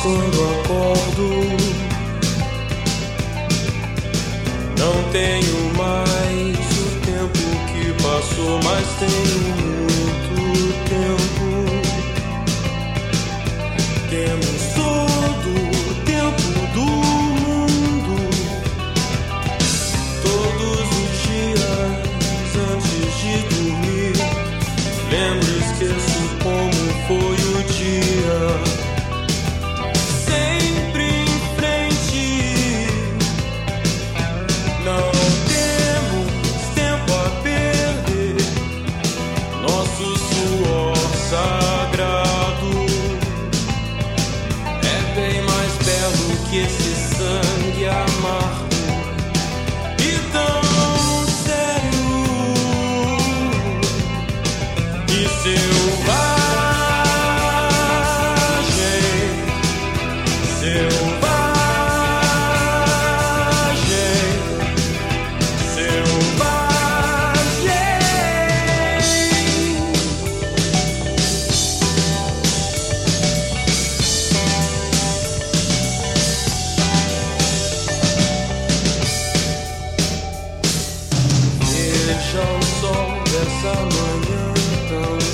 quando acordo. Não tenho mais o tempo que passou, mas tenho muito tempo. Temos todo o tempo do mundo. Todos os dias antes de dormir, lembro e esqueço como foi o dia. Sempre em frente. Não temos tempo a perder. Nosso suor sagrado é bem mais belo que esse sangue amargo e tão sério e selvagem, selvagem, selvagem. Veja o sol dessa manhã tão